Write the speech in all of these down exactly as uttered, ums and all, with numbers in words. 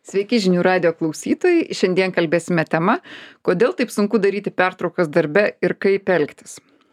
Sveiki žinių radijo klausytojai. Šiandien kalbėsime tema, kodėl taip sunku daryti pertraukas darbe ir kaip elgtis.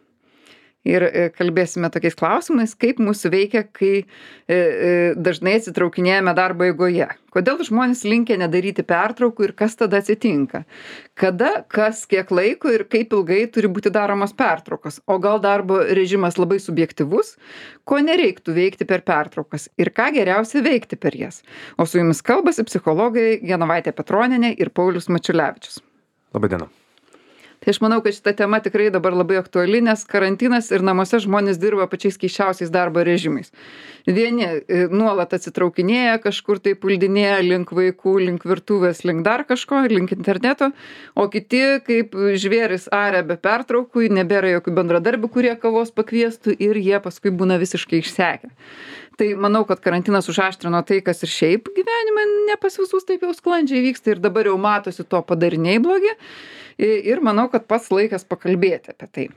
Ir e, kalbėsime tokiais klausimais, kaip mūsų veikia, kai e, e, dažnai atsitraukinėjame darbo eigoje. Kodėl žmonės linkia nedaryti pertraukų ir kas tada atsitinka? Kada, kas, kiek laiko ir kaip ilgai turi būti daromos pertraukos? O gal darbo režimas labai subjektyvus? Ko nereiktų veikti per pertraukas? Ir ką geriausia veikti per jas? O su jumis kalbasi psichologai Genovaitė Petronienė ir Paulius Mačiulevičius. Labadiena. Tai aš manau, kad šita tema tikrai dabar labai aktuali, nes karantinas ir namuose žmonės dirba pačiais keiščiausiais darbo režimais. Vieni e, nuolat atsitraukinėja, kažkur tai puldinėja link vaikų, link virtuvės, link dar kažko, link interneto, o kiti kaip žvėris aria be pertraukų, nebėra jokių bendradarbių, kurie kavos pakviestų ir jie paskui būna visiškai išsekę. Tai manau, kad karantinas užaštrino tai, kas ir šiaip gyvenime ne pas visus taip jau sklandžiai vyksta ir dabar jau matosi to padariniai blogi. Ir manau, kad pats laikas pakalbėti apie tai.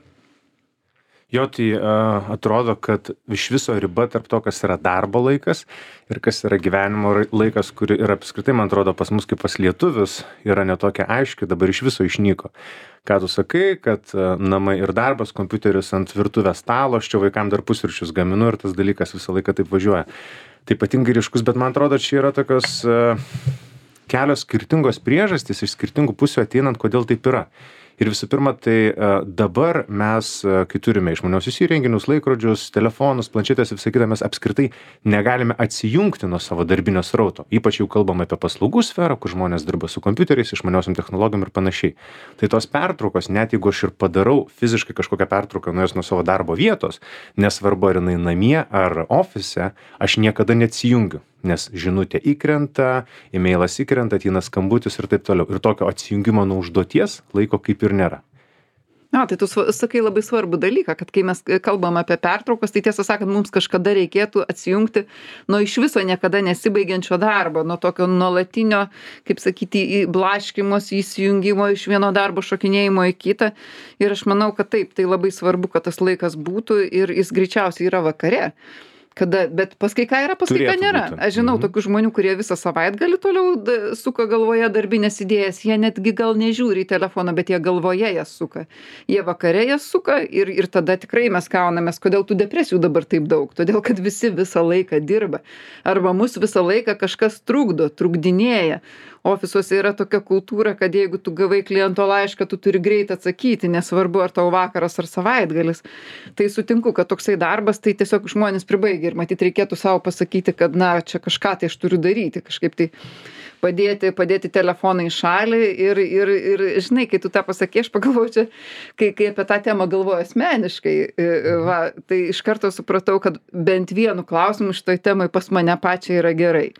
Jo, tai uh, atrodo, kad iš viso riba tarp to, kas yra darbo laikas ir kas yra gyvenimo laikas, kuri yra apskritai, man atrodo, pas mus kaip pas lietuvius, yra netokia aiški, dabar iš viso išnyko. Ką tu sakai, kad uh, namai ir darbas, kompiuteris ant virtuvės stalo, aš čia vaikam dar pusryčius gaminu ir tas dalykas visą laiką taip važiuoja. Tai ypatingai ryškus, bet man atrodo, čia yra tokios uh, kelios skirtingos priežastys iš skirtingų pusių ateinant, kodėl taip yra. Ir visų pirma, tai dabar mes, kai turime išmaniuosius įrenginius, laikrodžius, telefonus, planšetės ir visą kitą, mes apskritai negalime atsijungti nuo savo darbinio srauto. Ypač jau kalbam apie paslaugų sferą, kur žmonės dirba su kompiuteriais, išmaniosiom technologijom ir panašiai. Tai tos pertraukos, net jeigu aš ir padarau fiziškai kažkokią pertrauką nuėjęs nuo savo darbo vietos, nesvarbu ar jinai namie ar ofise, aš niekada neatsijungiu. Nes žinutė įkrenta, e-mailas įkrenta, ateina skambutis ir taip toliau. Ir tokio atsijungimo nuo užduoties laiko kaip ir nėra. Na, tai tu sakai labai svarbų dalyką, kad kai mes kalbam apie pertraukas, tai tiesą sakant, mums kažkada reikėtų atsijungti nuo iš viso niekada nesibaigiančio darbo, nuo tokio nuolatinio, kaip sakyti, blaškimos, įsijungimo iš vieno darbo šokinėjimo į kitą. Ir aš manau, kad taip, tai labai svarbu, kad tas laikas būtų ir jis greičiausiai yra vakare. Kada, bet pas kai ką yra, pas kai ką nėra. Būti. Aš žinau mhm. tokių žmonių, kurie visą savaitgalį toliau da, suka galvoje darbinės idėjas. Jie netgi gal nežiūri į telefoną, bet jie galvoje jas suka. Jie vakare jas suka ir, ir tada tikrai mes kaunamės, kodėl tų depresijų dabar taip daug. Todėl, kad visi visą laiką dirba. Arba mus visą laiką kažkas trukdo, trukdinėja. Ofisuose yra tokia kultūra, kad jeigu tu gavai kliento laišką, tu turi greit atsakyti, nesvarbu ar tau vakaras ar savaitgalis. Tai sutinku, kad toksai darbas, tai tiesiog žmonės pribaigia ir matyt reikėtų savo pasakyti, kad na, čia kažką tai aš turiu daryti, kažkaip tai padėti, padėti telefoną į šalį ir, ir, ir žinai, kai tu tą pasakė, aš pagalvoju čia, kai, kai apie tą temą galvoju asmeniškai, va, tai iš karto supratau, kad bent vienu klausimu šitoj temai pas mane pačiai yra gerai.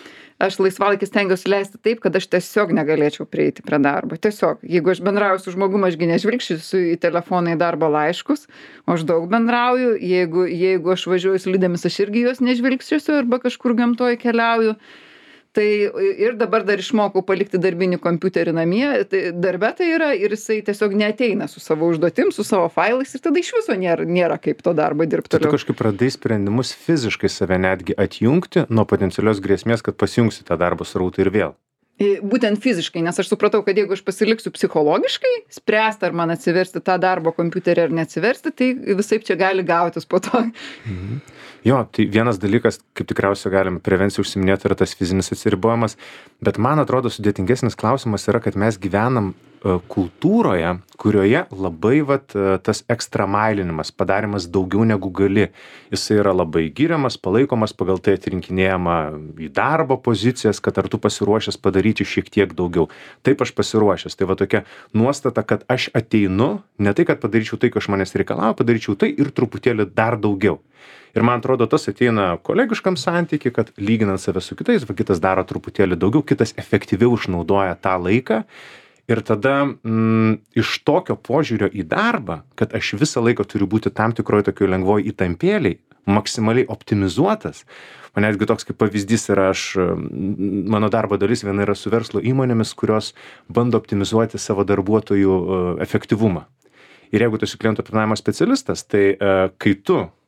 Aš laisvalaikį stengiuosi leisti taip, kad aš tiesiog negalėčiau prieiti prie darbo. Tiesiog, jeigu aš bendrauju su žmogum, ašgi nežvilgsiu į telefoną į darbo laiškus, o aš daug bendrauju, jeigu, jeigu aš važiuoju slidėmis, aš irgi juos nežvilgsiu arba kažkur gamtoje keliauju. Tai ir dabar dar išmokau palikti darbinį kompiuterį namie, tai darbe tai yra ir jisai tiesiog neateina su savo užduotim, su savo failais ir tada iš viso nėra, nėra kaip to darbo dirbti toliau. Tu kažkaip radai sprendimus fiziškai save netgi atjungti nuo potencialios grėsmės, kad pasijungsi tą darbo srautą ir vėl. Būtent fiziškai, nes aš supratau, kad jeigu aš pasiliksiu psichologiškai, spręsti ar man atsiversti tą darbo kompiuterį ar neatsiversti, tai visaip čia gali gautis po to. Mhm. Jo, tai vienas dalykas, kaip tikriausiai galim prevenciją užsiminėti, yra tas fizinis atsiribojimas, bet man atrodo sudėtingesnis klausimas yra, kad mes gyvenam kultūroje, kurioje labai vat, tas ekstramailinimas, padarimas daugiau negu gali. Jisai yra labai giriamas, palaikomas, pagal tai atrinkinėjama į darbo pozicijas, kad ar tu pasiruošęs padaryti šiek tiek daugiau. Taip aš pasiruošęs. Tai va tokia nuostata, kad aš ateinu, ne tai, kad padaryčiau tai, ko iš manęs reikalauja, padaryčiau tai ir truputėlį dar daugiau. Ir man atrodo, tas ateina kolegiškam santykiui, kad lyginant save su kitais, va kitas daro truputėlį daugiau, kitas efektyviau išnaudoja tą laiką. Ir tada mm, iš tokio požiūrio į darbą, kad aš visą laiką turiu būti tam tikroj tokioj lengvoj įtampėliai, maksimaliai optimizuotas. Man netgi toks kaip pavyzdys yra, aš, mano darbo dalis viena yra su verslo įmonėmis, kurios bando optimizuoti savo darbuotojų uh, efektyvumą. Ir jeigu tu esi klientų aptarnavimo specialistas, tai uh, kai tu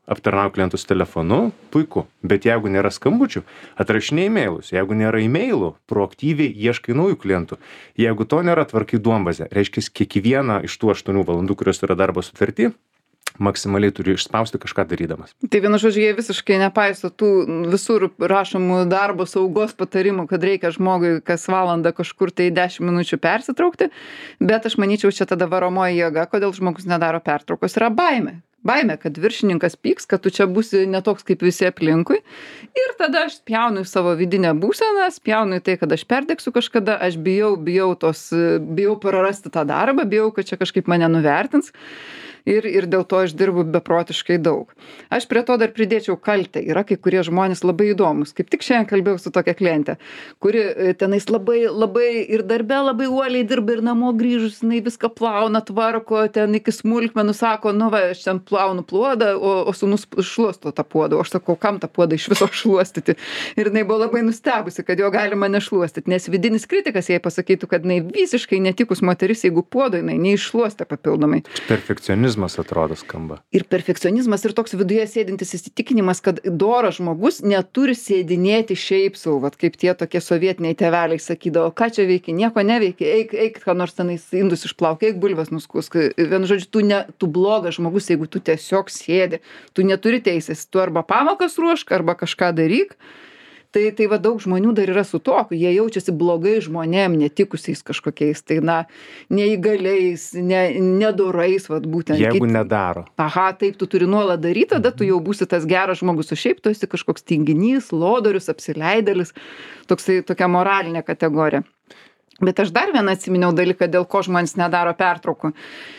aptarnauji klientus telefonu, puiku. Bet jeigu nėra skambučių, atrašinėji e-mailus. Jeigu nėra e-mailų, proaktyviai ieškai naujų klientų. Jeigu to nėra, tvarkai duombazę. Reiškia, kiekvieną iš tų aštuonių valandų, kurios yra darbo sutarty, maksimaliai turi išspausti kažką darydamas. Tai vienu žodžiu, jie visiškai nepaiso tų visur rašomų darbo saugos patarimų, kad reikia žmogui kas valandą kažkur tai dešimt minučių persitraukti, bet aš manyčiau, čia tada varomoji jėga, kodėl žmogus nedaro pertraukos, yra baimė. Baimė, kad viršininkas pyks, kad tu čia būsi netoks kaip visi aplinkui. Ir tada aš spjaunu į savo vidinę būseną, spjaunu į tai, kad aš perdegsiu kažkada, aš bijau, bijau tos, bijau prarasti tą darbą, bijau, kad čia kažkaip mane nuvertins. Ir, ir dėl to aš dirbu beprotiškai daug. Aš prie to dar pridėčiau kaltę. Yra kai kurie žmonės labai įdomus. Kaip tik šiandien kalbėjau su tokia klientė, kuri tenais labai, labai ir darbe labai uoliai dirba ir namo grįžus, jinai viską plauna, tvarko, ten iki smulkmenų sako, nu va, aš ten plaunu puodą, o, o sūnus šluosto tą puodą. O aš sakau, kam tą puodą iš viso šluostyti? Ir jinai buvo labai nustebusi, kad jo galima nešluostyti, nes vidinis kritikas jai pasakytų, kad jinai visiškai netikus moteris, jeigu puodo jinai neiššluostė papildomai. Perfekcionizmas atrodo skamba. Ir perfekcionizmas ir toks viduje sėdintis įsitikinimas, kad doras žmogus neturi sėdinėti šiaip sau, vat kaip tie tokie sovietiniai tėveliai sakydavo, ką čia veiki, nieko neveiki, eik, eik, ką nors tenais indus išplauk, eik bulves nuskusk. Vienu žodžiu, tu, ne, tu blogas žmogus, jeigu tu tiesiog sėdi, tu neturi teisės, tu arba pamokas ruošk, arba kažką daryk. Tai, tai va daug žmonių dar yra su tokiu, jie jaučiasi blogai žmonėm, netikusiais kažkokiais, tai na, neįgaliais, ne, nedorais, va būtent. Jeigu kit... nedaro. Aha, taip, tu turi nuolat daryti, tada tu jau būsi tas geras žmogus, o šiaip tu esi kažkoks tinginys, lodorius, apsileidėlis, toksai, tokia moralinė kategorija. Bet aš dar vieną atsiminiau dalyką, dėl ko žmonės nedaro pertraukų.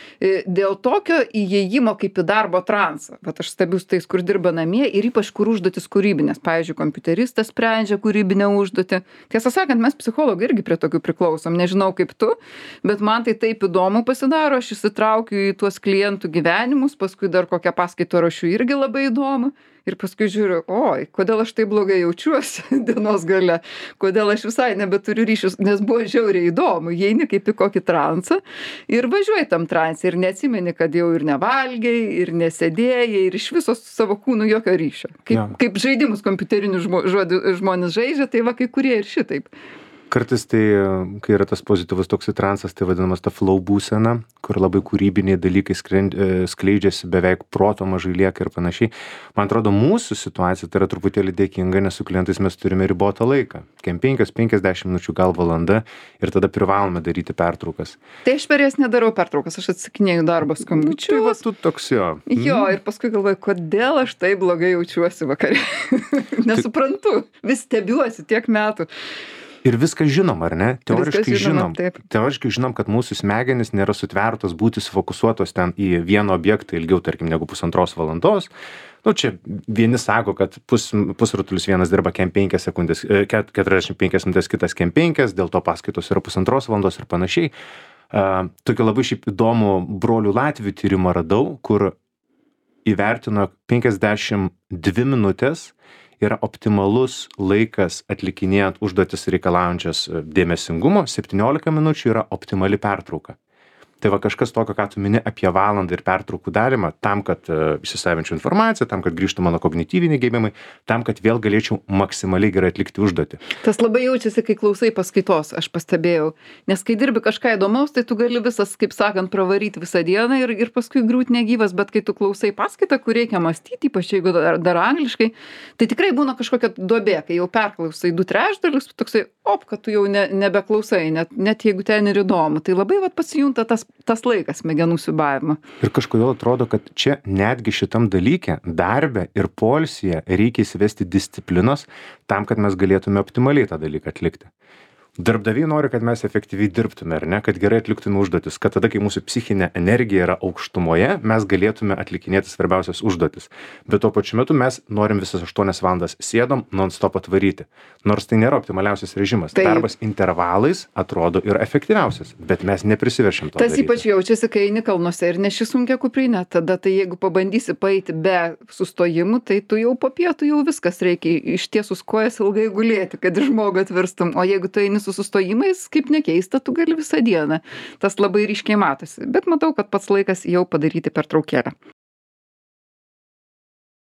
Dėl tokio įėjimo kaip į darbo transą. Vat aš stebiu tais, kur dirba namie ir ypač kur užduotis kūrybinės. Pavyzdžiui, kompiuteristas sprendžia kūrybinę užduotį. Tiesą sakant, mes psichologai irgi prie tokių priklausom. Nežinau kaip tu, bet man tai taip įdomu pasidaro. Aš įsitraukiu į tuos klientų gyvenimus, paskui dar kokią paskaitą rašiu irgi labai įdomu. Ir paskui žiūriu, oi, kodėl aš taip blogai jaučiuosi dienos gale, kodėl aš visai nebeturiu ryšius, nes buvo žiauriai įdomu, įeini kaip į kokį transą ir važiuoji tam transą ir neatsimeni, kad jau ir nevalgiai, ir nesėdėjai, ir iš viso su savo kūnu jokio ryšio. Kaip, ja. Kaip žaidimus kompiuterinius žmo, žodį, žmonės žaidžia, tai va kai kurie ir šitaip. Kartais tai, kai yra tas pozityvus toksai transas, tai vadinamas ta flow būsena, kur labai kūrybiniai dalykai skleidžiasi, beveik proto mažai lieka ir panašiai. Man atrodo, mūsų situacija tai yra truputėlį dėkinga, nes su klientais mes turime ribotą laiką. Kem penkios penkiasdešimt minučių, gal valanda ir tada privalome daryti pertraukas. Tai aš per jas nedarau pertraukas, aš atsakinėju darbo skambučius. Tai va, tu toks jo. Jo, ir paskui galvoju, kodėl aš taip blogai jaučiuosi vakare. Nesuprantu, vis stebiuosi tiek metų. Ir viską žinom, ar ne? Teoriškai žinom. žinom Teoriškai žinom, kad mūsų smegenys nėra sutvertos būti sufokusuotos ten į vieną objektą ilgiau, tarkim, negu pusantros valandos. Nu, čia vieni sako, kad pus, pusrutulis vienas dirba kem penkias sekundės, keturiasdešimt penkias minutės, kitas kem penkias, dėl to paskaitos yra pusantros valandos ir panašiai. Uh, tokį labai šiaip įdomų brolių Latvių tyrimą radau, kur įvertino penkiasdešimt dvi minutės yra optimalus laikas atlikinėjant užduotis reikalaujančias dėmesingumo, septyniolika minučių yra optimali pertrauka. Tai va kažkas tokio, ką tu mini apie valandą ir pertraukų darymą, tam, kad uh, įsisavinčiau informaciją, tam, kad grįžtų mano kognityviniai gebėjimai, tam, kad vėl galėčiau maksimaliai gerai atlikti užduotį. Tas labai jaučiasi, kai klausai paskaitos, aš pastebėjau. Nes kai dirbi kažką įdomaus, tai tu gali visas, kaip sakant, pravaryti visą dieną ir, ir paskui griūt negyvas, bet kai tu klausai paskaitą, kur reikia mąstyti, ypač jeigu dar, dar angliškai, tai tikrai būna kažkokia duobė, kai jau perklausai du trečdalius, toksai, op, kad tu jau ne, nebeklausai, net, net jeigu ten ir įdomu. Tai labai vat pasijunta tas tas laikas smegenų siūbavimo. Ir kažkodėl atrodo, kad čia netgi šitam dalyke, darbe ir poilsyje reikia įsivesti disciplinos tam, kad mes galėtume optimaliai tą dalyką atlikti. Darbdaviai nori, kad mes efektyviai dirbtume, ar ne, kad gerai atliktume užduotis, kad tada, kai mūsų psichinė energija yra aukštumoje, mes galėtume atlikinėti svarbiausias užduotis. Bet tuo pačiu metu mes norim visas aštuonias valandas sėdom non-stop atvaryti. Nors tai nėra optimaliausias režimas. Tai darbas intervalais atrodo ir efektyviausias, bet mes neprisiveršim to Tas daryti. Ypač jaučiasi, kai eini kalnuose ir neši sunkią kuprinę. Tada tai jeigu pabandysi paeiti be sustojimų, tai tu jau po pietų jau viskas reikia ištiesus kojas ilgai gulėti, kad žmogų atverstum. O jeigu tu eini su sustojimais, kaip nekeista, tu gali visą dieną. Tas labai ryškiai matosi. Bet matau, kad pats laikas jau padaryti pertraukėlę.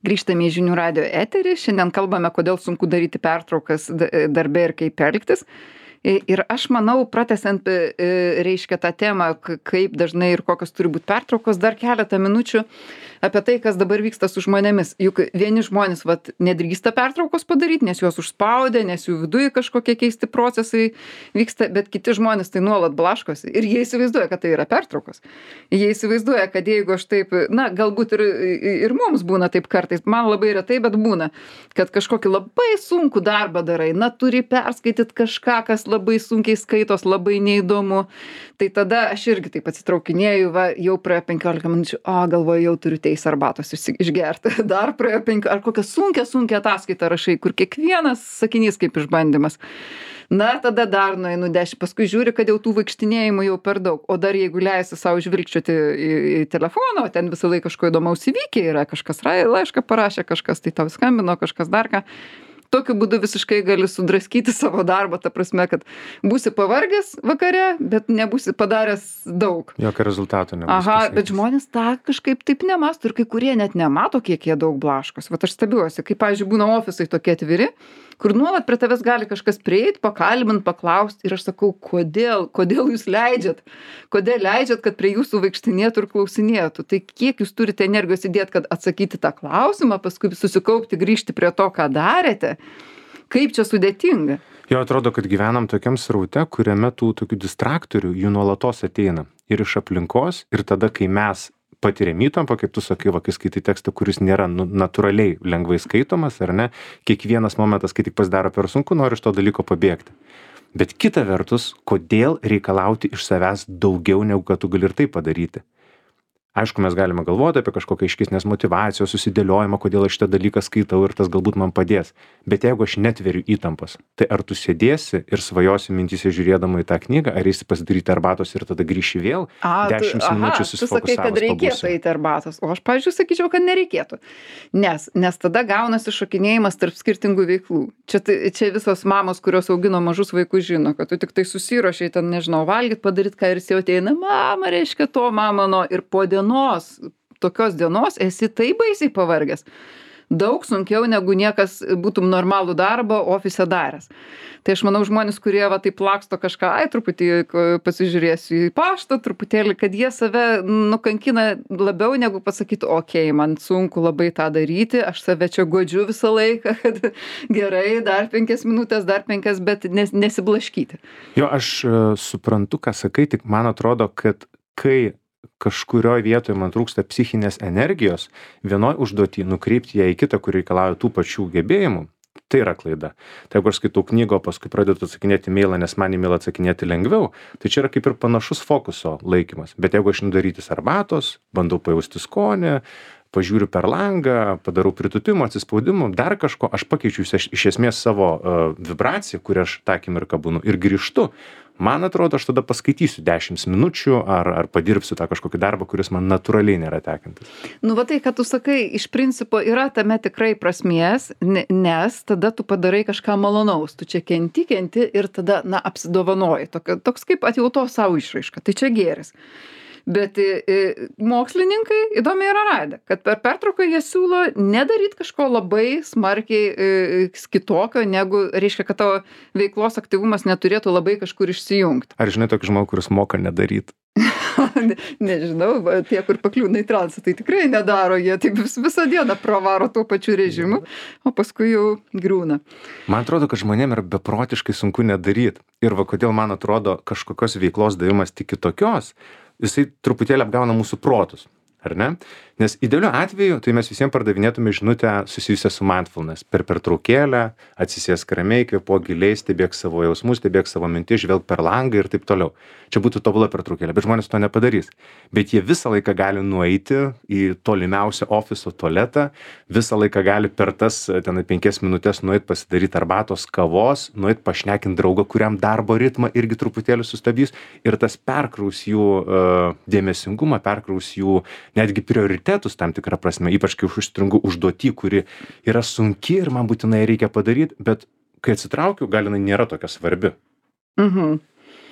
Grįžtame į žinių radijo eterį. Šiandien kalbame, kodėl sunku daryti pertraukas darbe ir kaip elgtis. Ir aš manau, pratęsiant, reiškia tą temą, kaip dažnai ir kokios turi būti pertraukos, dar keletą minučių apie tai, kas dabar vyksta su žmonėmis. Juk vieni žmonės vat, nedrįsta pertraukos padaryti, nes juos užspaudė, nes jų viduje kažkokie keisti procesai vyksta, bet kiti žmonės tai nuolat blaškosi ir jie įsivaizduoja, kad tai yra pertraukos. Jie įsivaizduoja, kad jeigu aš taip, na, galbūt ir, ir mums būna taip kartais, man labai retai, bet būna, kad kažkokį labai sunkų darbą darai, na, turi perskaityti kažką, kas labai sunkiai skaitos, labai neįdomu, tai tada aš irgi taip atsitraukinėju, va, jau praėjo penkiolika minučių, o galvoju, jau turiu teisę arbatos išgerti, dar praėjo penkiolika, ar kokią sunkę, sunkę ataskaitą rašai, kur kiekvienas sakinys kaip išbandymas. Na, tada dar nueinu dešimt, paskui žiūri, kad jau tų vaikštinėjimų jau per daug, o dar jeigu leisi savo žvilgčioti į, į telefoną, o ten visą laiką kažko įdomaus įvykę yra, kažkas laišką parašė, kažkas tai tau skambino, kažkas dar ką. Tokiu būdu visiškai gali sudraskyti savo darbą, ta prasme, kad būsi pavargęs vakare, bet nebūsi padaręs daug. Jokio rezultato nebus. Aha, pasiekęs. Bet žmonės tą kažkaip taip nemąsto ir kai kurie net nemato, kiek jie daug blaškos. Vat aš stebiuosi, kai, pavyzdžiui, būna ofisai tokie atviri, kur nuolat prie tavęs gali kažkas prieit, pakalbint, paklausti ir aš sakau, kodėl, kodėl jūs leidžiat, kodėl leidžiat, kad prie jūsų vaikštinėtų ir klausinėtų. Tai kiek jūs turite energijos įdėti, kad atsakyti tą klausimą, paskui susikaupti, grįžti prie to, ką darėte. Kaip čia sudėtinga? Jo, atrodo, kad gyvenam tokiam sraute, kuriame tų tokių distraktorių jų nuolatos ateina ir iš aplinkos, ir tada, kai mes patiriam įtampą, kaip tu sakai, va, kai skaitai tekstą, kuris nėra nu, natūraliai lengvai skaitomas, ar ne, kiekvienas momentas, kai tik pasidaro per sunku, nori iš to dalyko pabėgti. Bet kita vertus, kodėl reikalauti iš savęs daugiau, negu kad tu gali ir tai padaryti? Aišku, mes galime galvoti apie kažkokią aiškesnės motyvacijos, susidėliojimą, kodėl aš šitą dalyką skaitau ir tas galbūt man padės. Bet jeigu aš netveriu įtampos, tai ar tu sėdėsi ir svajosi mintyse žiūrėdama į tą knygą, ar eisi pasidaryti arbatos ir tada grįši vėl dešimt minučių susifokusavus. Tu sakai, kad reikėtų eiti arbatos, o aš, pavyzdžiui, sakyčiau, kad nereikėtų. Nes, nes tada gaunasi šokinėjimas tarp skirtingų veiklų. Čia, čia visos mamos, kurios augino mažus vaikus, žino, kad tu tik tai susiruošiai ten, nežinau, valgyt, padaryt, ką ir jis jau ateina, mama, reiškia to, mama, no, ir po dienos, tokios dienos esi taip baisiai pavargęs. Daug sunkiau, negu niekas būtum normalų darbą ofise daręs. Tai aš manau, žmonės, kurie va taip laksto kažką, ai, truputį pasižiūrėsiu į paštą, truputėlį, kad jie save nukankina labiau, negu pasakytų, okei, okay, man sunku labai tą daryti, aš save čia godžiu visą laiką, kad gerai, dar penkias minutės, dar penkias, bet nes, nesiblaškyti. Jo, aš uh, suprantu, ką sakai, tik man atrodo, kad kai kažkurioje vietoje man trūksta psichinės energijos, vienoj užduotį nukreipti ją į kitą, kur reikalauja tų pačių gebėjimų, tai yra klaida. Tai jeigu aš skaitau knygą, o paskui pradedu atsakinėti mailą, nes man į mailą atsakinėti lengviau, tai čia yra kaip ir panašus fokuso laikymas. Bet jeigu aš nudarytis arbatos, bandau pajausti skonį, pažiūriu per langą, padarau pritūpimų, atsispaudimų, dar kažko, aš pakeičiu iš, iš esmės savo uh, vibraciją, kurią aš tą akimirką būnu ir grįžtu. Man atrodo, aš tada paskaitysiu dešimt minučių ar, ar padirbsiu tą kažkokį darbą, kuris man natūraliai nėra tekantis. Nu, va tai, kad tu sakai, iš principo yra tame tikrai prasmės, nes tada tu padarai kažką malonaus. Tu čia kenti, kenti ir tada, na, apsidovanoji. Tok, toks kaip atjautos savo išraiška. Tai čia gėris. Bet e, mokslininkai įdomiai yra radę, kad per pertrauką jie siūlo nedaryti kažko labai smarkiai e, kitokio, negu, reiškia, kad tavo veiklos aktyvumas neturėtų labai kažkur išsijungti. Ar žinai tokį žmogų, kuris moka nedaryti? ne, nežinau, tie, kur pakliūna į transą, tai tikrai nedaro, jie taip vis, visą dieną pravaro tuo pačiu režimu, o paskui jau griūna. Man atrodo, kad žmonėm yra beprotiškai sunku nedaryti. Ir va, kodėl man atrodo kažkokios veiklos davimas tik kitokios, jisai truputėlį apgauna mūsų protus, ar ne? Nes idealiu atveju, tai mes visiems pardavinėtume žinutę susijusią su mindfulness. Per pertraukėlę, atsisėsk ramiai, kvėpuok giliai, stebėk savo jausmus, stebėk savo mintis, žvelk per langą ir taip toliau. Čia būtų tobula pertraukėlė, bet žmonės to nepadarys. Bet jie visą laiką gali nueiti į tolimiausią ofiso tualetą, visą laiką gali per tas ten penkias minutės nueiti pasidaryti arbatos, kavos, nueiti pašnekinti draugą, kuriam darbo ritmą irgi truputėlį sustabdys ir tas perkraus jų uh, dėmesingumą, perkraus jų netgi prioritetus tam tikrą prasme, ypač kai užstringu užduotį, kuri yra sunki ir man būtinai reikia padaryti, bet kai atsitraukiu, gal jinai nėra tokia svarbi. Mhm.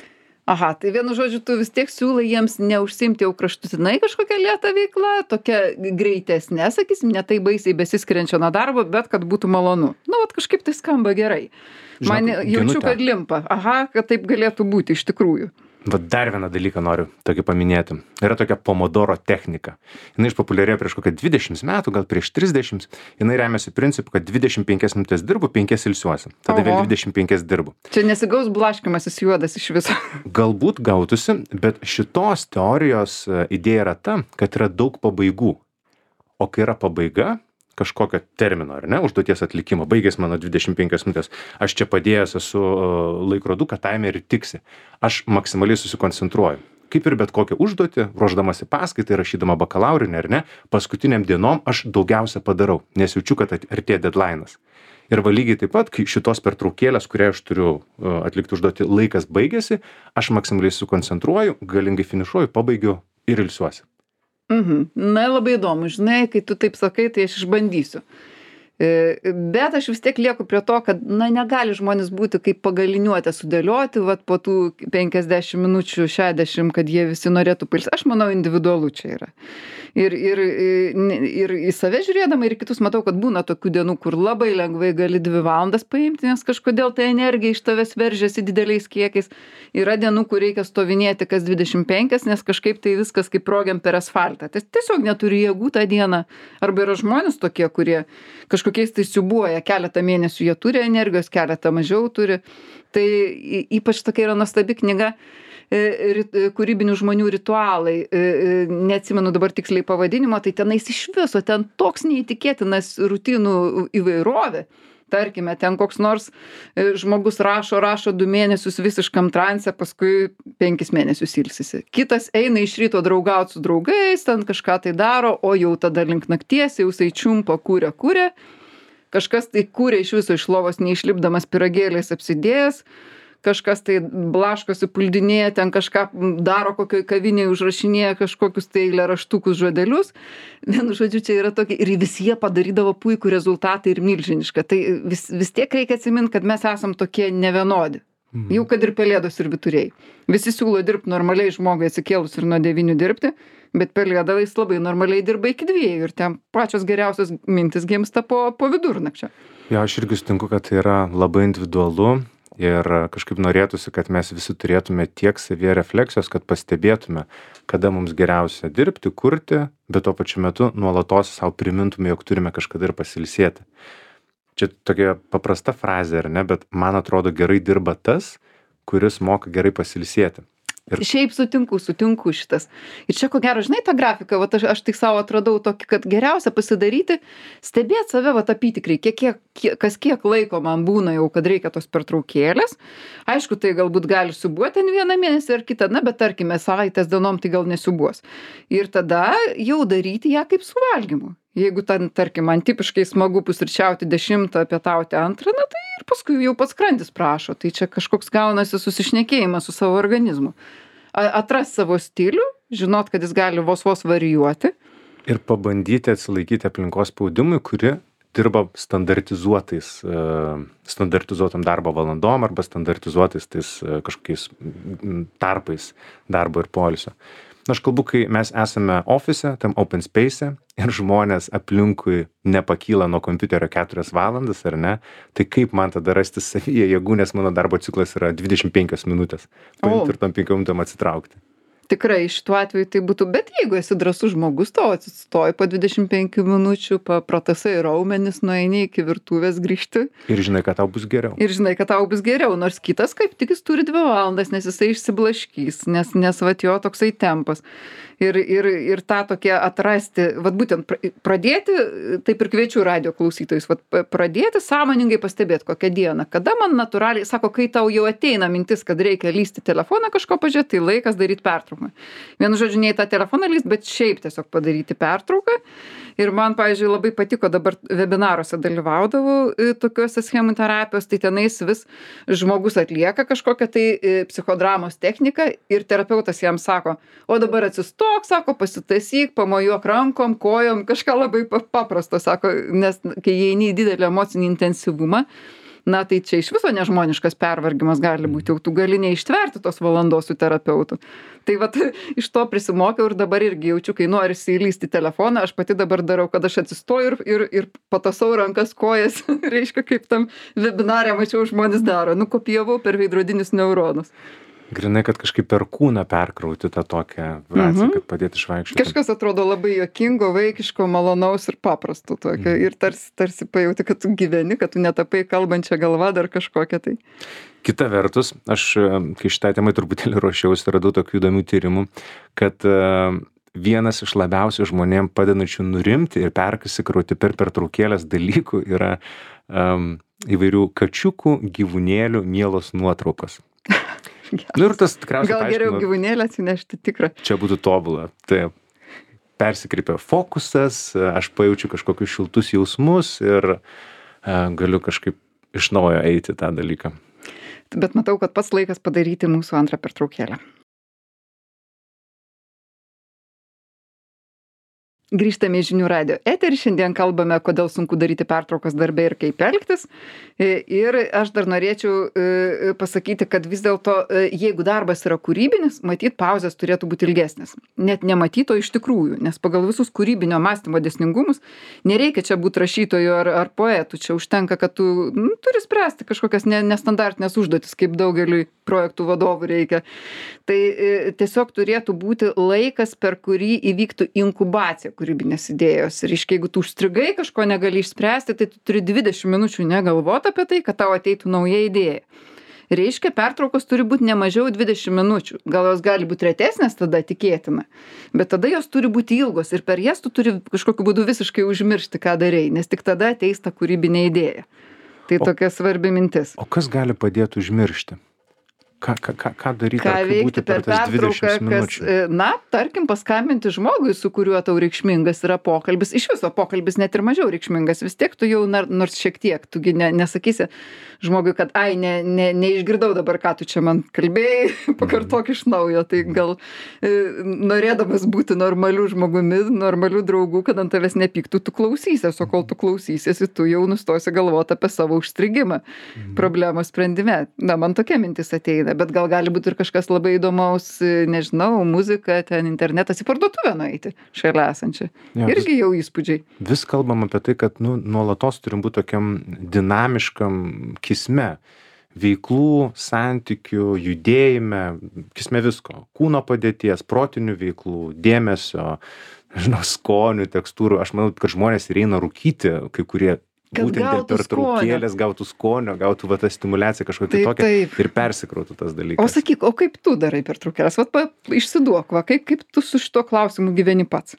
Aha, tai vienu žodžiu, tu vis tiek siūlai jiems neužsiimti jau kraštutinai kažkokią lėtą veiklą, tokia greitesnė, sakysim, ne tai baisiai besiskiriančia nuo darbo, bet kad būtų malonu. Nu, vat kažkaip tai skamba gerai. Man Žinok, jaučiu, Genute. kad limpa. Aha, kad taip galėtų būti iš tikrųjų. Vat dar vieną dalyką noriu tokį paminėti. Yra tokia pomodoro technika. Jinai išpopuliarėjo prieš kokią dvidešimt metų, gal prieš trisdešimt. Jinai remiasi principu, kad dvidešimt penkias minutės dirbu, penkias ilsiuosi. Tada Oho. vėl dvidešimt penkias dirbu. Čia nesigaus blaškimasis juodas iš viso. Galbūt gautųsi, bet šitos teorijos e, idėja yra ta, kad yra daug pabaigų. O kai yra pabaiga kažkokio termino, ar ne, užduoties atlikimo, baigės mano dvidešimt penkias minutės, aš čia padėjęs esu e, laikroduką, timerį tiksi. Aš maksimaliai susikoncentruoju. Kaip ir bet kokią užduotį, ruošdamasi paskaitai, rašydama bakalaurinę, ar ne, paskutiniam dienom aš daugiausia padarau, nes jaučiu, kad at- artėja deadline'as. Ir va lygiai taip pat, kai šitos pertraukėlės, kurią aš turiu e, atlikti užduotį, laikas baigėsi, aš maksimaliai susikoncentruoju, galingai finišuoju, pabaigiu ir ilsiuosi. Mhm. Na, labai įdomu, žinai, kai tu taip sakai, tai aš išbandysiu. E, Bet aš vis tiek lieku prie to, kad, na, negali žmonės būti kaip pagaliniuotę sudėlioti, vat po tų penkiasdešimt minučių, šešiasdešimt, kad jie visi norėtų pailsėti. Aš manau, individualu čia yra. Ir, ir, ir į save žiūrėdama, ir į kitus matau, kad būna tokių dienų, kur labai lengvai gali dvi valandas paimti, nes kažkodėl ta energija iš tavęs veržiasi dideliais kiekiais. Yra dienų, kur reikia stovinėti kas dvidešimt penkias, nes kažkaip tai viskas kaip progiam per asfaltą. Tai tiesiog neturi jėgų tą dieną. Arba yra žmonės tokie, kurie kažkokiais tai siubuoja, keletą mėnesių jie turi energijos, keletą mažiau turi. Tai y- ypač tokia yra nuostabi knyga e, rit- e, kūrybinių žmonių ritualai. E, e, Neatsimenu dabar tiksliai pavadinimo, tai tenais iš viso, ten toks neįtikėtinas rutinų įvairovė. Tarkime, ten koks nors e, žmogus rašo, rašo du mėnesius visiškam transe, paskui penkis mėnesius ilsisi. Kitas eina iš ryto draugauti su draugais, ten kažką tai daro, o jau tada link nakties jau jisai čiumpa, kūrė, kūrė. Kažkas tai kūrė iš viso iš lovos neišlipdamas pyragėliais apsidėjęs. Kažkas tai blaškosi, puldinėja, ten kažką daro kokioj kavinėje, užrašinėja kažkokius tai eilėraštukus, žodelius. Vienu žodžiu, čia yra tokie, ir visi jie padarydavo puikų rezultatą ir milžinišką. Tai vis, vis tiek reikia atsiminti, kad mes esam tokie nevienodi. Mhm. Jau kad ir pelėdos ir vyturiai. Visi siūlo dirbti normaliai žmogui atsikėlus ir nuo devynių dirbti, bet pelėda jis labai normaliai dirba iki dviejų ir ten pačios geriausios mintis gimsta po, po vidurnakčio. Jo, aš irgi sutinku, kad tai yra labai individualu. Ir kažkaip norėtųsi, kad mes visi turėtume tiek savyje refleksijos, kad pastebėtume, kada mums geriausia dirbti, kurti, bet tuo pačiu metu nuolatos savo primintume, jog turime kažkada ir pasilsėti. Čia tokia paprasta frazė, ar ne, bet man atrodo gerai dirba tas, kuris moka gerai pasilsėti. Ir... Šiaip sutinku, sutinku šitas. Ir čia ko gero, žinai, tą grafiką, vat aš, aš tik savo atradau tokį, kad geriausia pasidaryti, stebėti save, vat apytikriai, kiek, kiek, kiek, kas kiek laiko man būna jau, kad reikia tos pertraukėlės. Aišku, tai galbūt gali siubuoti ten vieną mėnesį ar kitą, na, bet tarkime, savaitės dienom tai gal nesiubuos. Ir tada jau daryti ją kaip suvalgymu. Jeigu ten, tarkim, man tipiškai smagu pusryčiauti dešimtą, pietauti antrą, na tai ir paskui jau pats skrandis prašo. Tai čia kažkoks gaunasi susišnekėjimas su savo organizmu. Atras savo stilių, žinot, kad jis gali vos vos varijuoti. Ir pabandyti atsilaikyti aplinkos spaudimui, kuri dirba standartizuotais, standartizuotam darbo valandom arba standartizuotais tais kažkokiais tarpais darbo ir poilsio. Aš kalbu, kai mes esame ofise, tam open space ir žmonės aplinkui nepakyla nuo kompiuterio keturias valandas, ar ne, tai kaip man tada rasti savyje jėgų, nes mano darbo ciklas yra dvidešimt penkias minutės. Paimti ir tam penkiom minutėm atsitraukti. Tikrai šituo atveju tai būtų, bet jeigu esi drąsus žmogus, tau atsistoji po dvidešimt penkių minučių, papratasai raumenis, nueini iki virtuvės grįžti. Ir žinai, kad tau bus geriau. Ir žinai, kad tau bus geriau, nors kitas kaip tik jis turi dvi valandas, nes jisai išsiblaškys, nes, nes vat jo toksai tempas. Ir, ir, ir tą tokia atrasti, vat būtent pradėti, taip ir kviečiu radijo klausytojus, vat pradėti sąmoningai pastebėti kokią dieną, kada man natūraliai, sako, kai tau jau ateina mintis, kad reikia lysti telefoną kažko pažiūrėti, tai laikas daryti pertrauką. Vienu žodžiu, ne į tą telefoną lyst, bet šiaip tiesiog padaryti pertrauką. Ir man, pavyzdžiui, labai patiko, dabar webinaruose dalyvaudavau tokiuose schemų terapijos, tai tenais vis žmogus atlieka kažkokią tai psichodramos techniką ir terapeutas jam sako, o dabar atsistok, sako, pasitaisyk, pamojuok rankom, kojom, kažką labai paprasto, sako, nes kai įeini į didelį emocinį intensyvumą, na tai čia iš viso nežmoniškas pervargimas gali būt, jau tu gali neištverti tos valandos su terapeutu. Tai vat iš to prisimokiau ir dabar irgi jaučiu, kai norisi įlysti telefoną, aš pati dabar darau, kad aš atsistoju ir, ir, ir patasau rankas, kojas, reiškia, kaip tam webinare mačiau žmonės daro, nukopijavau per veidrodinius neuronus. Grinai, kad kažkaip per kūną perkrauti tą tokią vibraciją, Mhm. kad padėti išvaikščioti. Kažkas atrodo labai juokingo, vaikiško, malonaus ir paprasto tokio. Ir tarsi, tarsi pajauti, kad tu gyveni, kad tu netapai kalbančią galvą dar kažkokią tai. Kita vertus, aš, e, kai šitai temai truputėlį ruošiausi, radau tokių įdomių tyrimų, kad e, vienas iš labiausiai žmonėm padedančių nurimti ir persikrauti per pertraukėlės dalykų yra um, įvairių kačiukų, gyvūnėlių mielos nuotraukos. Nu ir tas tikriausiai Gal geriau paaiškina- gyvūnėlį atsinešti tikrą. Čia būtų tobula. Taip. Persikreipia fokusas, aš pajaučiu kažkokius šiltus jausmus ir e, galiu kažkaip iš naujo eiti tą dalyką. Bet matau, kad pats laikas padaryti mūsų antrą pertraukėlę. Grįžtame į žinių radijo eterį. Šiandien kalbame, kodėl sunku daryti pertraukas darbe ir kaip elgtis. E, Ir aš dar norėčiau e, pasakyti, kad vis dėlto, e, jeigu darbas yra kūrybinis, matyt, pauzės turėtų būti ilgesnės. Net nematyto iš tikrųjų, nes pagal visus kūrybinio mąstymo dėsningumus nereikia čia būti rašytoju ar, ar poetu. Čia užtenka, kad tu nu, turi spręsti kažkokias ne, nestandartinės užduotis, kaip daugeliui projektų vadovų reikia. Tai e, tiesiog turėtų būti laikas, per kurį įvyktų inkubacija kūrybinės idėjos. Ir reiškia, jeigu tu užstrigai kažko negali išspręsti, tai tu turi dvidešimt minučių negalvoti apie tai, kad tau ateitų nauja idėja. Reiškia, pertraukos turi būti ne mažiau dvidešimt minučių. Gal jos gali būti retesnės, tada tikėtina. Bet tada jos turi būti ilgos ir per jas tu turi kažkokiu būdu visiškai užmiršti, ką darei, nes tik tada ateis ta kūrybinė idėja. Tai O- tokia svarbi mintis. O kas gali padėti užmiršti? Ką, ką, ką, ką daryti, Ką ar kaip veikti būti per per tas pertrauką, dvidešimt kas, minučių? e, na, tarkim, paskambinti žmogui, su kuriuo tau reikšmingas yra pokalbis. Iš viso pokalbis net ir mažiau reikšmingas. Vis tiek tu jau, nar- nors šiek tiek, tugi ne, nesakysi žmogui, kad ai, ne, ne, neišgirdau dabar, ką tu čia man kalbėjai, pakartok iš naujo. Tai gal e, norėdamas būti normaliu žmogumi, normaliu draugu, kad ant tavęs nepyktų, tu klausysies, o kol tu klausysiesi, tu jau nustosi galvoti apie savo užstrigimą problemos sprendime. Na, man tokia mintis ateina, bet gal gali būti ir kažkas labai įdomaus, e, nežinau, muzika, ten internetas, į parduotuvę nueiti šalia esančią. Jo, vis- Irgi jau įspūdžiai. Vis kalbam apie tai, kad nu, nuolatos turim būti tokiam dinamiškam kisme. Veiklų, santykių, judėjime, kisme visko. Kūno padėties, protinių veiklų, dėmesio, žinau, skonių, tekstūrų. Aš manau, kad žmonės ir eina rūkyti, kai kurie Kad būtent dėl gautų pertraukėlės gautų skonio, gautų va tą stimulaciją kažkokią Taip, tokią taip. ir persikrautų tas dalykas. O sakyk, o kaip tu darai pertraukėlės? Vat pa, išsiduok, va, kaip, kaip tu su šito klausimu gyveni pats?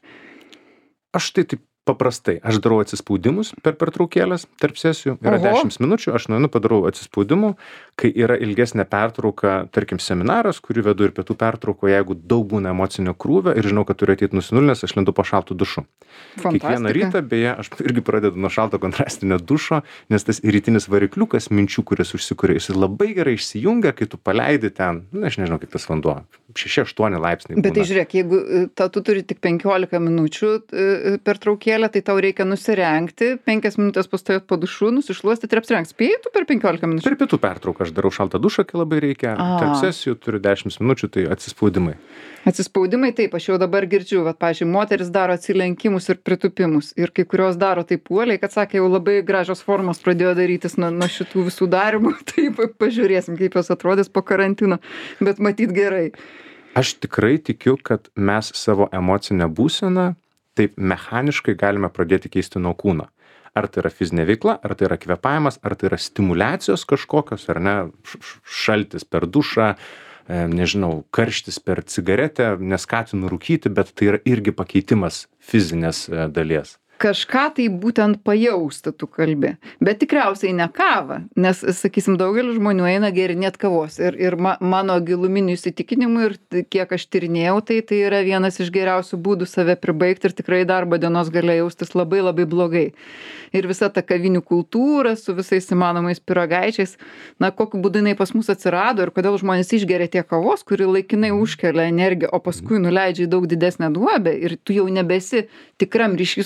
Aš tai taip paprastai. Aš darau atsispaudimus per pertraukėlės tarp sesijų. Yra Oho. dešimt minučių, aš nueinu, padarau atsispaudimų. Kai yra ilgesnė pertrauka, tarkim, seminaras, kurį vedu ir pietų pertrauko, jeigu daug būna emocinio krūvio ir žinau, kad turiu ateiti nusinulinęs, aš lendu po šaltų dušu. Kiekvieną Fantastika. rytą, beje, aš irgi pradedu nuo šalto kontrastinio dušo, nes tas rytinis varikliukas minčių, kuris užsikuria, jis labai gerai išsijungia, kai tu paleidi ten, na, aš nežinau, kiek tas vanduo, šeši aštuoni laipsniai. Bet tai būna. žiūrėk, jeigu e, ta, tu turi tik penkiolika minučių e, per traukėlę, tai tau reikia nusirengti, penkias minutės pastovėti po dušu, nusišluostyti ir apsirengti. Spėjai tu per penkiolika minučių? Per pietų pertrauką aš darau šaltą dušą, kai labai reikia. A. Tarp sesijų turiu dešimt minučių, tai atsispaudimai. Atsispaudimai taip, aš jau dabar girdžiu, vat, pavyzdžiui, moteris daro atsilenkimus ir pritupimus. Ir kai kurios daro taip puoliai, kad sakė, jau labai gražios formos pradėjo darytis nuo, nuo šitų visų darimų. Taip, pažiūrėsim, kaip jos atrodys po karantino. Bet matyt gerai. Aš tikrai tikiu, kad mes savo emocinę būseną taip mechaniškai galime pradėti keisti nuo kūno. Ar tai yra fizinė veikla, ar tai yra kvėpavimas, ar tai yra stimulacijos kažkokios, ar ne, š- š- šaltis per dušą, e, nežinau, karštis per cigaretę, neskatinu rūkyti, bet tai yra irgi pakeitimas fizinės e, dalies. Kažką tai būtent pajausti tu kalbi. Bet tikriausiai ne kavą, nes, sakysim, daugelis žmonių eina gerinėt kavos. Ir, ir ma, mano giluminių įsitikinimų ir t- kiek aš tyrinėjau, tai tai yra vienas iš geriausių būdų save pribaigti ir tikrai darbo dienos gale jaustis labai labai blogai. Ir visa ta kavinių kultūra su visais įmanomais pyragaičiais, na, kokiu būdu jinai pas mus atsirado ir kodėl žmonės išgeria tiek kavos, kuri laikinai užkelia energiją, o paskui nuleidžia į daug didesnę duobę ir tu jau nebesi tikram ryšy su savo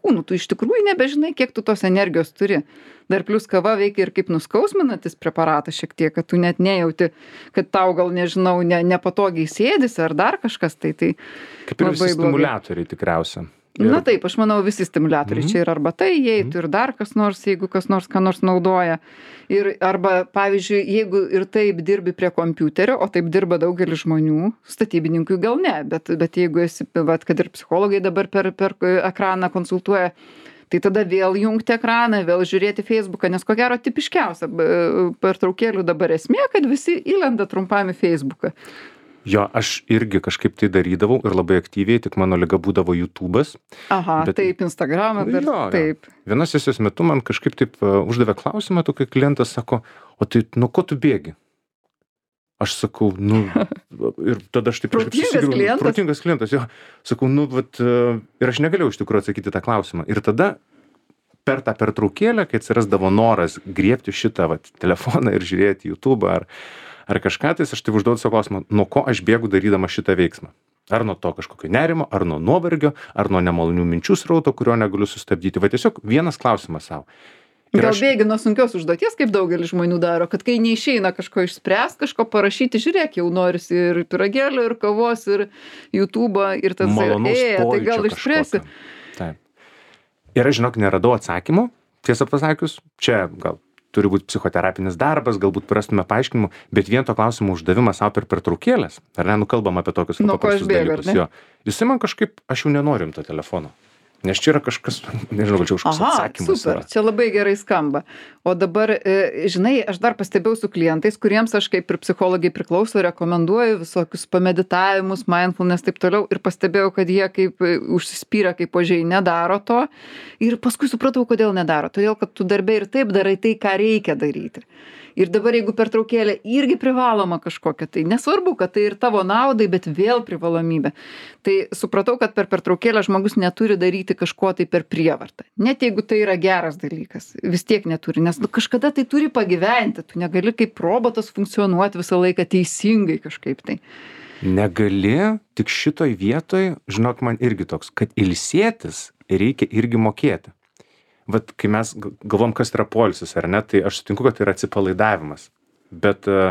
kūnu, tu iš tikrųjų nebežinai, kiek tu tos energijos turi. Dar plus kava veikia ir kaip nuskausminantis preparatas šiek tiek, kad tu net nejauti, kad tau gal, nežinau, ne, nepatogiai sėdisi ar dar kažkas, tai tai Kaip ir visi stimuliatoriai tikriausia. Ir... Na taip, aš manau, visi stimuliatoriai. Mm-hmm. Čia ir arba tai įeitų, mm-hmm. ir dar kas nors, jeigu kas nors ką nors naudoja. Ir arba, pavyzdžiui, jeigu ir taip dirbi prie kompiuterio, o taip dirba daugelis žmonių, statybininkui gal ne, bet, bet jeigu esi, vat, kad ir psichologai dabar per, per ekraną konsultuoja, tai tada vėl jungti ekraną, vėl žiūrėti Facebooką, nes ko gero tipiškiausia pertraukėlių dabar esmė, kad visi įlenda trumpam į Facebooką. Jo, aš irgi kažkaip tai darydavau ir labai aktyviai, tik mano liga būdavo YouTube'as. Aha, bet... taip, Instagram'ą dar, jo, taip. Jo. Vienos sesijos metu man kažkaip taip uh, uždavė klausimą, tu kai klientas sako, o tai nuo ko tu bėgi? Aš sakau, nu, ir tada aš taip kažkaip susigriau. Klientas. Protingas klientas, jo. Sakau, nu, vat, uh, ir aš negalėjau iš tikrųjų atsakyti tą klausimą. Ir tada per tą pertraukėlę, kai atsirasdavo noras griebti šitą vat, telefoną ir žiūrėti YouTube'ą ar ar kažką, tai aš tai užduodu savo klausimą, nuo ko aš bėgu darydama šitą veiksmą. Ar nuo to kažkokio nerimo, ar nuo nuovargio, ar nuo nemalonių minčių srauto, kurio negaliu sustabdyti. Va tiesiog vienas klausimas savo. Gal aš... bėgi nuo sunkios užduoties, kaip daugelis žmonių daro, kad kai neišeina kažko išspręst, kažko parašyti, žiūrėk, jau norisi ir pyragėlio, ir kavos, ir YouTube'ą, ir tas ėja, tai gal išspręsi. Taip. Ir aš, žinok, neradau atsakymų, tiesą pasakius, čia gal turi būti psichoterapinis darbas, galbūt prastume paaiškinimų, bet vien to klausimo uždavimas savo per pertraukėlės, ar ne, nu kalbam apie tokius paprastus dalykus. Jo. Jisai man kažkaip, aš jau nenoriu to telefono. Nes čia yra kažkas, nežinau, gal čia kažkoks atsakymas. Super, yra. Čia labai gerai skamba. O dabar, žinai, aš dar pastebėjau su klientais, kuriems aš kaip ir psichologai priklauso, rekomenduoju visokius pameditavimus, mindfulness, taip toliau, ir pastebėjau, kad jie kaip užsispyrę, kaip ožiai nedaro to. Ir paskui supratau, kodėl nedaro. Todėl, kad tu darbė ir taip darai tai, ką reikia daryti. Ir dabar, jeigu pertraukėlė irgi privaloma kažkokia, tai nesvarbu, kad tai ir tavo naudai, bet vėl privalomybė. Tai supratau, kad per pertraukėlę žmogus neturi daryti kažko tai per prievartą. Net jeigu tai yra geras dalykas, vis tiek neturi, nes nu, kažkada tai turi pagyventi, tu negali kaip robotas funkcionuoti visą laiką teisingai kažkaip tai. Negali, tik šitoj vietoj, žinok, man irgi toks, kad ilsėtis reikia irgi mokėti. Vat, kai mes galvom, kas yra poilsis, ar ne, tai aš sutinku, kad tai yra atsipalaidavimas. Bet uh,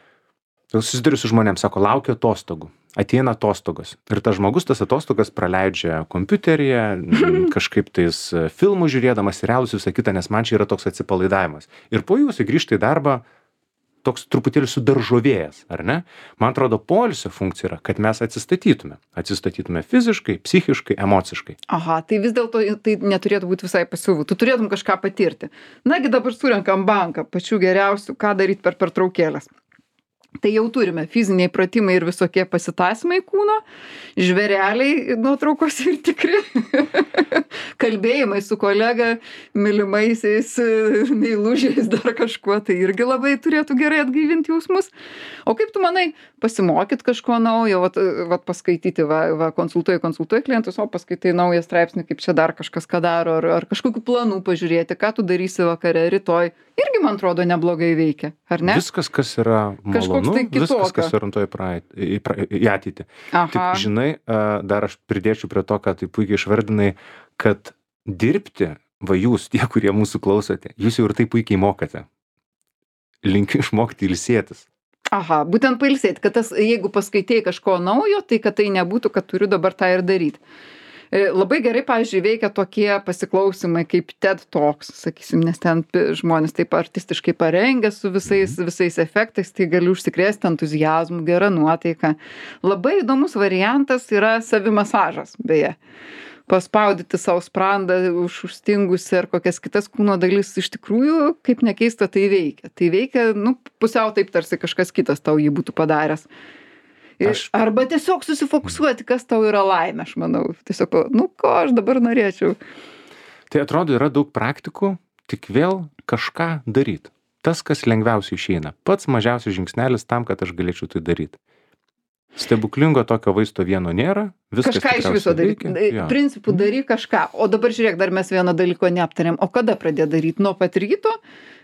susiduriu su žmonėms, sako, laukia atostogų, ateina atostogos. Ir tas žmogus tas atostogas praleidžia kompiuteryje, kažkaip tais filmų žiūrėdamas, serialus visą kitą, nes man čia yra toks atsipalaidavimas. Ir po jų jisai grįžta į darbą toks truputėlį sudaržovėjęs, ar ne? Man atrodo, poilsio funkcija yra, kad mes atsistatytume. Atsistatytume fiziškai, psichiškai, emociškai. Aha, tai vis dėlto tai neturėtų būti visai pasyvu. Tu turėtum kažką patirti. Nagi dabar surenkam banką, pačių geriausių, ką daryti per pertraukėlės. Tai jau turime fiziniai pratimai ir visokie pasitasimai kūno, žvėreliai nuotraukos ir tikri, kalbėjimai su kolega, mylimaisiais, meilužiais, dar kažkuo, tai irgi labai turėtų gerai atgaivinti jausmus. O kaip tu manai, pasimokyt kažko naujo, vat, vat paskaityti, va, va, konsultuoji, konsultuoji klientus, o paskaitai naują straipsnį, kaip čia dar kažkas ką daro, ar, ar kažkokių planų pažiūrėti, ką tu darysi vakare, rytoj, irgi, man atrodo, neblogai veikia, ar ne? Viskas, kas yra malonu, tai viskas, kas orientuoja į, pra, į ateitį. Aha. Tik, žinai, dar aš pridėčiau prie to, ką tai puikiai išvardinai, kad dirbti, va jūs, tie, kurie mūsų klausote, jūs jau ir tai puikiai mokate. Linkiu išmokti ilsėtis. Aha, būtent pailsėti, kad tas, jeigu paskaitėjai kažko naujo, tai kad tai nebūtų, kad turiu dabar tą ir daryti. Labai gerai, pavyzdžiui, veikia tokie pasiklausimai kaip TED Talks, sakysim, nes ten žmonės taip artistiškai parengę su visais, visais efektais, tai gali užsikrėsti entuziazmų, gerą nuotaiką. Labai įdomus variantas yra savimasažas, beje. Paspaudyti savo sprandą už užstingusi ar kokias kitas kūno dalis, iš tikrųjų, kaip nekeista, tai veikia. Tai veikia, nu, pusiau taip tarsi kažkas kitas tau jį būtų padaręs. Aš... Arba tiesiog susifokusuoti, kas tau yra laimė, aš manau. Tiesiog, nu, ko aš dabar norėčiau. Tai atrodo, yra daug praktikų, tik vėl kažką daryti. Tas, kas lengviausiai išeina. Pats mažiausias žingsnelis tam, kad aš galėčiau tai daryti. Stebuklingo tokio vaisto vieno nėra. Kažką iš viso daryti. Principų daryk kažką. O dabar žiūrėk, dar mes vieną dalyko neaptarėm. O kada pradėt daryti? Nuo pat ryto?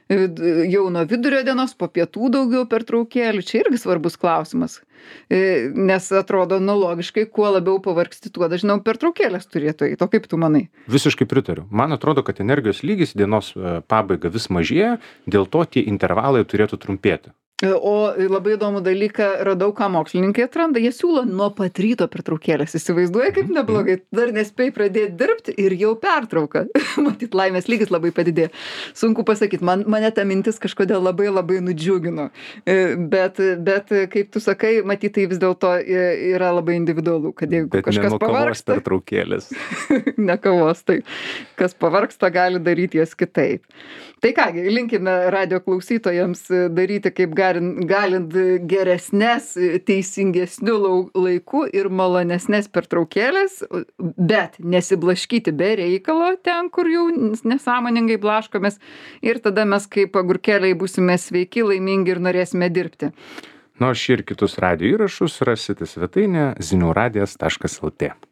jau nuo vidurio dienos, po pietų daugiau pertraukėlių. Čia irgi svarbus klausimas. Nes atrodo, nu logiškai, kuo labiau pavargsti, tuo dažniau pertraukėlės turėtų eiti. O kaip tu manai? Visiškai pritariu. Man atrodo, kad energijos lygis dienos pabaiga vis mažėja, dėl to tie intervalai turėtų trumpėti. O labai įdomų dalyką radau, ką mokslininkai atranda. Jie siūlo nuo pat ryto pertraukėlės. Įsivaizduoja, kaip neblogai. Dar nespėjai pradėti dirbti ir jau pertrauka. Matyt, laimės lygis labai padidėjo. Sunku pasakyti, man, mane ta mintis kažkodėl labai labai nudžiugino. Bet, bet kaip tu sakai, matyt, tai vis dėlto yra labai individualu, kad jeigu bet kažkas pavargsta. Pertraukėlės. Ne kavos, tai kas pavargsta, gali daryti jas kitaip. Tai kągi, linkime radio klausytojams daryti kaip galint, galint geresnes, teisingesnių laikų ir malonesnes pertraukėlės, bet nesiblaškyti be reikalo ten, kur jau nesąmoningai blaškomės, ir tada mes kaip agurkėliai būsime sveiki, laimingi ir norėsime dirbti. Nors šį ir kitus radio įrašus rasite svetainėje zinių radijas taškas lt.